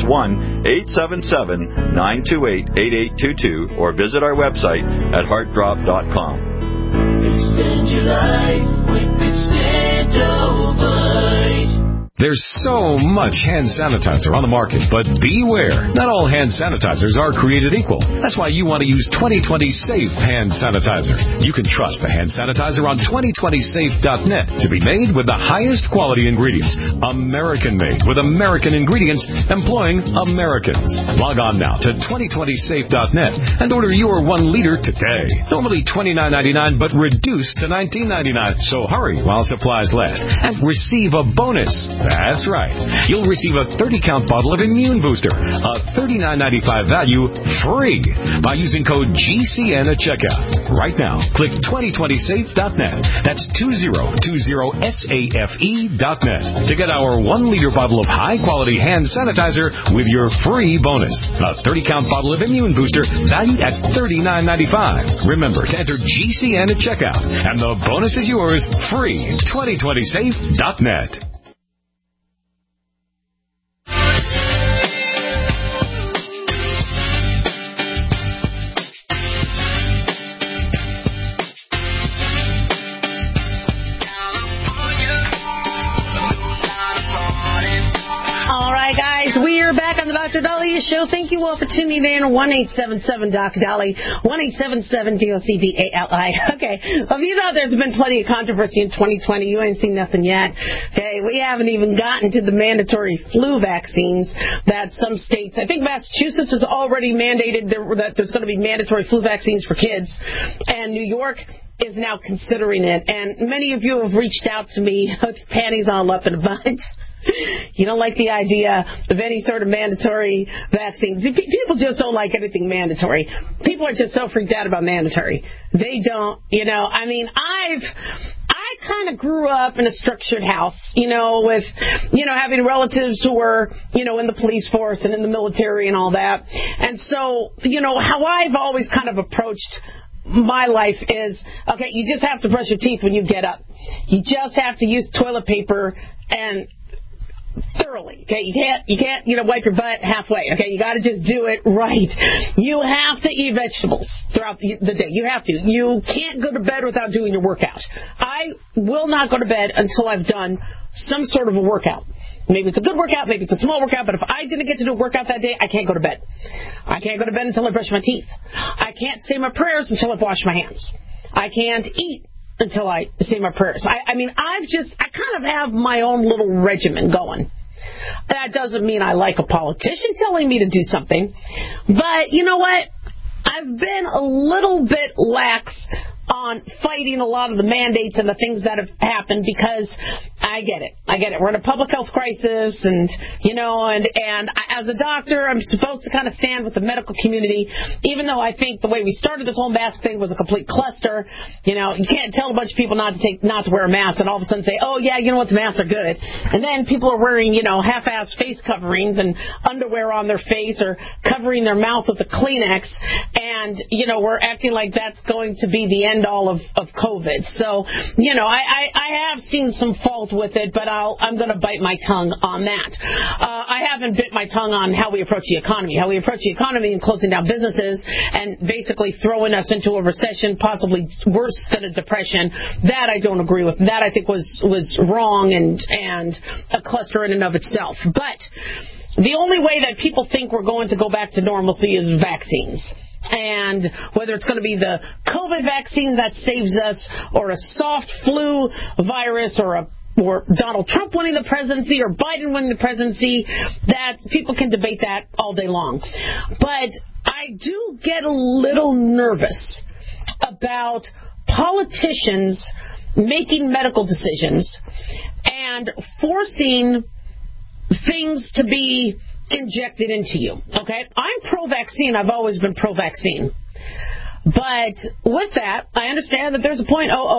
1-877-928-8822, or visit our website at heartdrop.com. Extend your life with Extendovite. There's so much hand sanitizer on the market, but beware. Not all hand sanitizers are created equal. That's why you want to use 2020 Safe hand sanitizer. You can trust the hand sanitizer on 2020safe.net to be made with the highest quality ingredients. American made with American ingredients employing Americans. Log on now to 2020safe.net and order your 1 liter today. Normally $29.99 but reduced to $19.99. So hurry while supplies last and receive a bonus. That's right. You'll receive a 30-count bottle of Immune Booster, a $39.95 value, free by using code GCN at checkout. Right now, click 2020safe.net. That's 2020safe.net to get our 1-liter bottle of high-quality hand sanitizer with your free bonus. A 30-count bottle of Immune Booster valued at $39.95. Remember to enter GCN at checkout, and the bonus is yours free. 2020safe.net. Dr. Dahlia show. Thank you all for tuning in. 1-877-DOC-DOLLY, 1-877-DOC-DALI. Okay, well, you know there's been plenty of controversy in 2020. You ain't seen nothing yet. Okay, we haven't even gotten to the mandatory flu vaccines that some states, I think Massachusetts has already mandated that there's going to be mandatory flu vaccines for kids, and New York is now considering it. And many of you have reached out to me with panties all up in a bunch. You don't like the idea of any sort of mandatory vaccines. People just don't like anything mandatory. People are just so freaked out about mandatory. They don't, I mean, I kind of grew up in a structured house, with, having relatives who were, in the police force and in the military and all that. And so, how I've always kind of approached my life is, okay, you just have to brush your teeth when you get up. You just have to use toilet paper and thoroughly. Okay, you can't wipe your butt halfway. Okay, you got to just do it right. You have to eat vegetables throughout the day. You have to. You can't go to bed without doing your workout. I will not go to bed until I've done some sort of a workout. Maybe it's a good workout, maybe it's a small workout, but if I didn't get to do a workout that day, I can't go to bed. I can't go to bed until I brush my teeth. I can't say my prayers until I've washed my hands. I can't eat until I say my prayers. I kind of have my own little regimen going. That doesn't mean I like a politician telling me to do something. But you know what? I've been a little bit lax on fighting a lot of the mandates and the things that have happened because I get it. We're in a public health crisis, and as a doctor, I'm supposed to kind of stand with the medical community, even though I think the way we started this whole mask thing was a complete cluster. You can't tell a bunch of people not to wear a mask and all of a sudden say, oh yeah, you know what, the masks are good. And then people are wearing, half-ass face coverings and underwear on their face or covering their mouth with a Kleenex, and, we're acting like that's going to be the end all of COVID. So, I have seen some fault with it, but I'm going to bite my tongue on that. I haven't bit my tongue on how we approach the economy. How we approach the economy and closing down businesses and basically throwing us into a recession, possibly worse than a depression. That I don't agree with. That I think was wrong and a cluster in and of itself. But the only way that people think we're going to go back to normalcy is vaccines. And whether it's going to be the COVID vaccine that saves us, or a soft flu virus, or Donald Trump winning the presidency, or Biden winning the presidency, that people can debate that all day long. But I do get a little nervous about politicians making medical decisions and forcing things to be injected into you. Okay? I'm pro-vaccine. I've always been pro-vaccine. But with that, I understand that there's a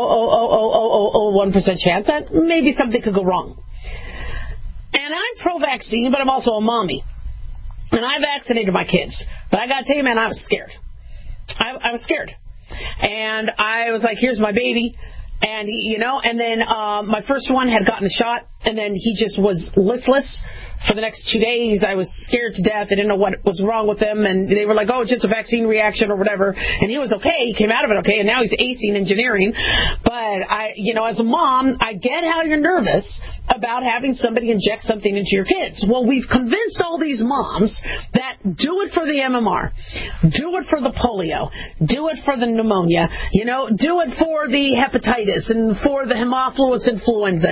0.00001% chance that maybe something could go wrong. And I'm pro-vaccine, but I'm also a mommy. And I vaccinated my kids. But I got to tell you, man, I was scared. I was scared. And I was like, here's my baby. And, and then my first one had gotten a shot, and then he just was listless for the next 2 days. I was scared to death. I didn't know what was wrong with him, and they were like, oh, it's just a vaccine reaction or whatever. And he was okay. He came out of it okay, and now he's acing engineering. But, as a mom, I get how you're nervous about having somebody inject something into your kids. Well, we've convinced all these moms that do it for the MMR, do it for the polio, do it for the pneumonia, do it for the hepatitis and for the Haemophilus influenza,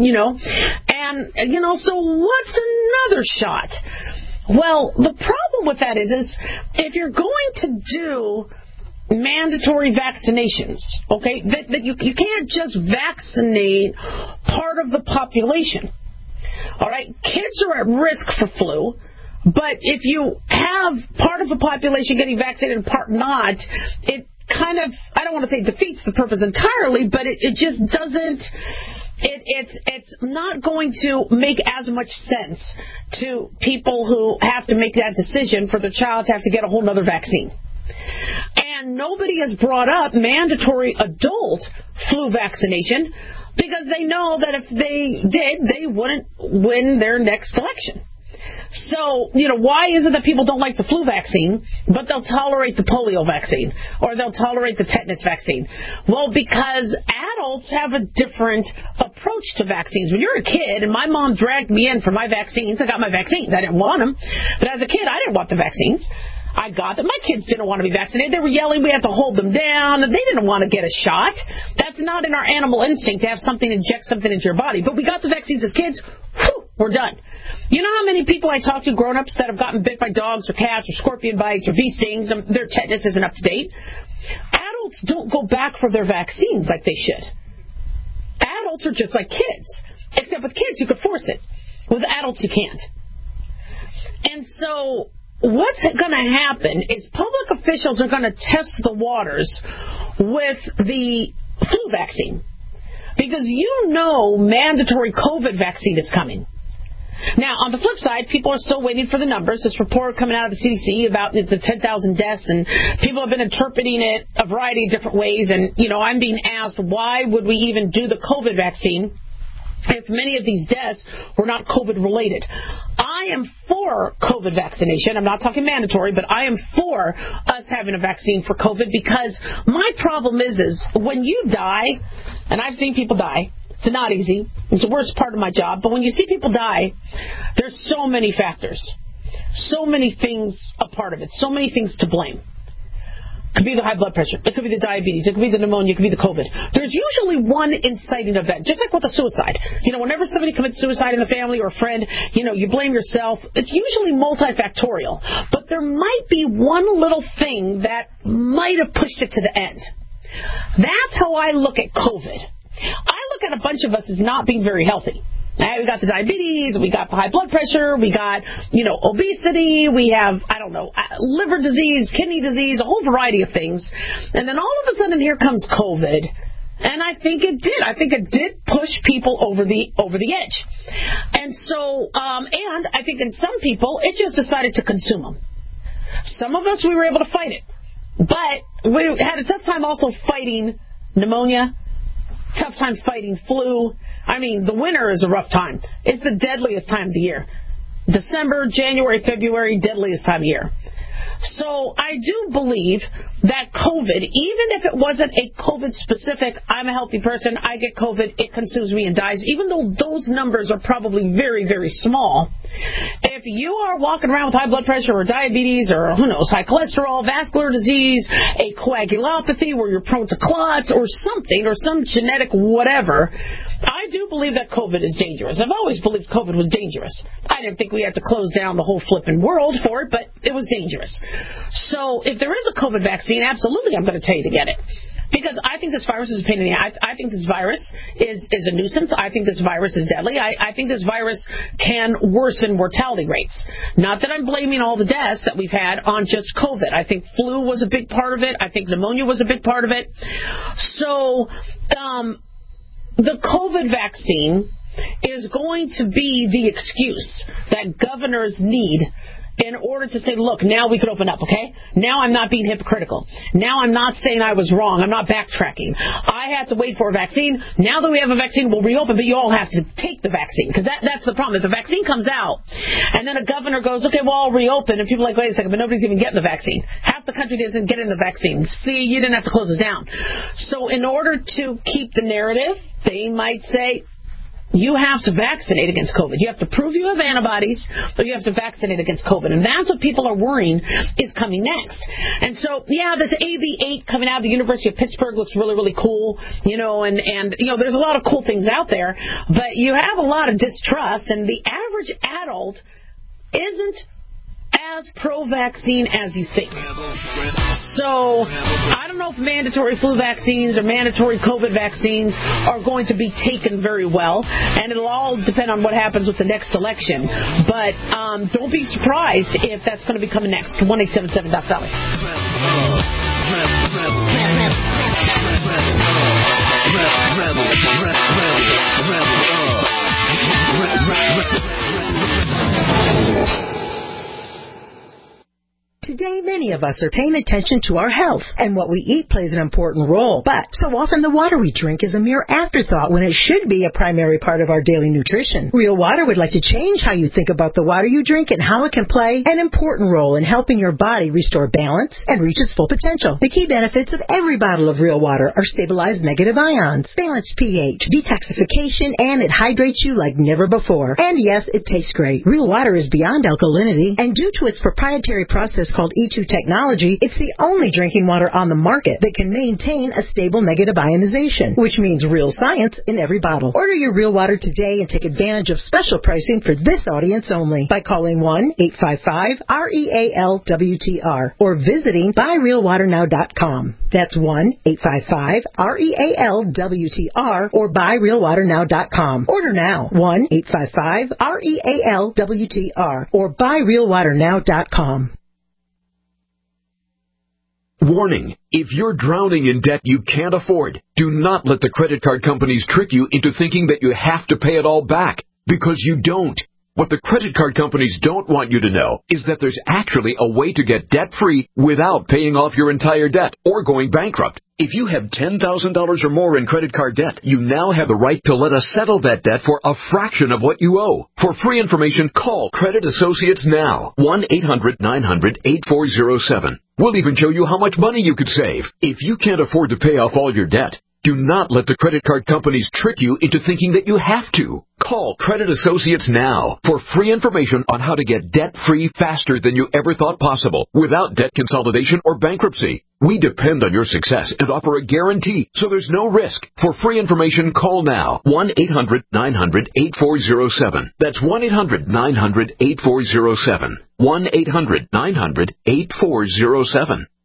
so what's another shot? Well, the problem with that is if you're going to do mandatory vaccinations, okay, that you can't just vaccinate part of the population. All right, kids are at risk for flu, but if you have part of the population getting vaccinated and part not, it kind of, I don't want to say defeats the purpose entirely, but it just doesn't. It's not going to make as much sense to people who have to make that decision for their child to have to get a whole other vaccine. And nobody has brought up mandatory adult flu vaccination because they know that if they did, they wouldn't win their next election. So, why is it that people don't like the flu vaccine, but they'll tolerate the polio vaccine, or they'll tolerate the tetanus vaccine? Well, because adults have a different approach to vaccines. When you're a kid, and my mom dragged me in for my vaccines, I got my vaccines. I didn't want them. But as a kid, I didn't want the vaccines. I got them. My kids didn't want to be vaccinated. They were yelling. We had to hold them down. They didn't want to get a shot. That's not in our animal instinct to have something inject something into your body. But we got the vaccines as kids. Whew, we're done. You know how many people I talk to, grown-ups, that have gotten bit by dogs or cats or scorpion bites or bee stings, and their tetanus isn't up to date? Adults don't go back for their vaccines like they should. Adults are just like kids. Except with kids, you could force it. With adults, you can't. And so what's going to happen is public officials are going to test the waters with the flu vaccine. Because mandatory COVID vaccine is coming. Now, on the flip side, people are still waiting for the numbers. This report coming out of the CDC about the 10,000 deaths, and people have been interpreting it a variety of different ways. And, I'm being asked, why would we even do the COVID vaccine if many of these deaths were not COVID-related? I am for COVID vaccination. I'm not talking mandatory, but I am for us having a vaccine for COVID, because my problem is when you die, and I've seen people die, it's not easy. It's the worst part of my job. But when you see people die, there's so many factors, so many things a part of it, so many things to blame. It could be the high blood pressure. It could be the diabetes. It could be the pneumonia. It could be the COVID. There's usually one inciting event, just like with a suicide. Whenever somebody commits suicide in the family or a friend, you blame yourself. It's usually multifactorial. But there might be one little thing that might have pushed it to the end. That's how I look at COVID. I look at a bunch of us as not being very healthy. We got the diabetes, we got the high blood pressure, we got, obesity, we have, liver disease, kidney disease, a whole variety of things. And then all of a sudden here comes COVID. And I think it did. I think it did push people over the edge. And so, and I think in some people, it just decided to consume them. Some of us, we were able to fight it. But we had a tough time also fighting pneumonia, tough time fighting flu. I mean, the winter is a rough time. It's the deadliest time of the year. December, January, February, deadliest time of year. So I do believe that COVID, even if it wasn't a COVID specific, I'm a healthy person, I get COVID, it consumes me and dies, even though those numbers are probably very, very small. If you are walking around with high blood pressure or diabetes or, high cholesterol, vascular disease, a coagulopathy where you're prone to clots or something, or some genetic whatever, I do believe that COVID is dangerous. I've always believed COVID was dangerous. I didn't think we had to close down the whole flipping world for it, but it was dangerous. So if there is a COVID vaccine, absolutely I'm going to tell you to get it. Because I think this virus is a pain in the ass. I think this virus is a nuisance. I think this virus is deadly. I think this virus can worsen mortality rates. Not that I'm blaming all the deaths that we've had on just COVID. I think flu was a big part of it. I think pneumonia was a big part of it. So the COVID vaccine is going to be the excuse that governors need in order to say, look, now we can open up, okay? Now I'm not being hypocritical. Now I'm not saying I was wrong. I'm not backtracking. I had to wait for a vaccine. Now that we have a vaccine, we'll reopen, but you all have to take the vaccine. Because that's the problem. If the vaccine comes out, and then a governor goes, okay, well, I'll reopen, and people are like, wait a second, but nobody's even getting the vaccine. Half the country doesn't get in the vaccine. See, you didn't have to close us down. So in order to keep the narrative, they might say, you have to vaccinate against COVID. You have to prove you have antibodies, but you have to vaccinate against COVID. And that's what people are worrying is coming next. And so, yeah, this AB8 coming out of the University of Pittsburgh looks really, really cool, and there's a lot of cool things out there, but you have a lot of distrust, and the average adult isn't as pro-vaccine as you think. So I don't know if mandatory flu vaccines or mandatory COVID vaccines are going to be taken very well, and it'll all depend on what happens with the next election. But don't be surprised if that's going to be coming next. 1-877-Doc-Valley. Today, many of us are paying attention to our health, and what we eat plays an important role. But so often the water we drink is a mere afterthought when it should be a primary part of our daily nutrition. Real Water would like to change how you think about the water you drink and how it can play an important role in helping your body restore balance and reach its full potential. The key benefits of every bottle of Real Water are stabilized negative ions, balanced pH, detoxification, and it hydrates you like never before. And yes, it tastes great. Real Water is beyond alkalinity, and due to its proprietary process called E2 technology, it's the only drinking water on the market that can maintain a stable negative ionization, which means real science in every bottle. Order your Real Water today and take advantage of special pricing for this audience only by calling 1-855-REAL-WTR or visiting buyrealwaternow.com. That's 1-855-REAL-WTR or buyrealwaternow.com. Order now. 1-855-REAL-WTR or buyrealwaternow.com. Warning, if you're drowning in debt you can't afford, do not let the credit card companies trick you into thinking that you have to pay it all back, because you don't. What the credit card companies don't want you to know is that there's actually a way to get debt-free without paying off your entire debt or going bankrupt. If you have $10,000 or more in credit card debt, you now have the right to let us settle that debt for a fraction of what you owe. For free information, call Credit Associates now. 1-800-900-8407. We'll even show you how much money you could save. If you can't afford to pay off all your debt, do not let the credit card companies trick you into thinking that you have to. Call Credit Associates now for free information on how to get debt-free faster than you ever thought possible without debt consolidation or bankruptcy. We depend on your success and offer a guarantee, so there's no risk. For free information, call now. 1-800-900-8407. That's 1-800-900-8407. 1-800-900-8407.